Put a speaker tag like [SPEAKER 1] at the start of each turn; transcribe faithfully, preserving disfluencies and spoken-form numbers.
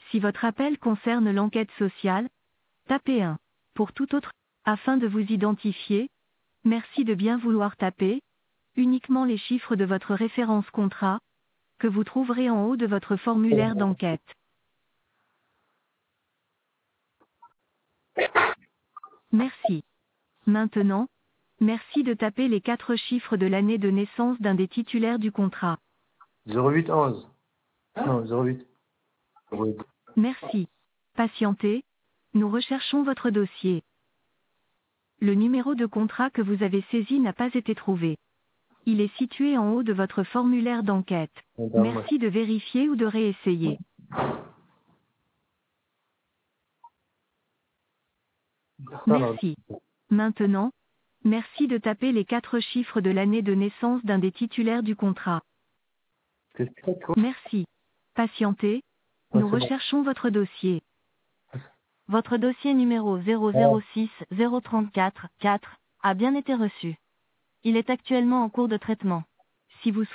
[SPEAKER 1] Si votre appel concerne l'enquête sociale, tapez un. Pour tout autre, afin de vous identifier, merci de bien vouloir taper uniquement les chiffres de votre référence contrat, que vous trouverez en haut de votre formulaire d'enquête. Merci. Maintenant, merci de taper les quatre chiffres de l'année de naissance d'un des titulaires du contrat.
[SPEAKER 2] zéro huit onze. Non, zéro huit. zéro huit.
[SPEAKER 1] Merci. Patientez. Nous recherchons votre dossier. Le numéro de contrat que vous avez saisi n'a pas été trouvé. Il est situé en haut de votre formulaire d'enquête. Merci de vérifier ou de réessayer. Merci. Maintenant, merci de taper les quatre chiffres de l'année de naissance d'un des titulaires du contrat. Merci. Patientez.
[SPEAKER 2] Ah,
[SPEAKER 1] Nous
[SPEAKER 2] c'est bon.
[SPEAKER 1] recherchons votre dossier. Votre dossier numéro zéro zéro six zéro trente-quatre quatre a bien été reçu. Il est actuellement en cours de traitement. Si vous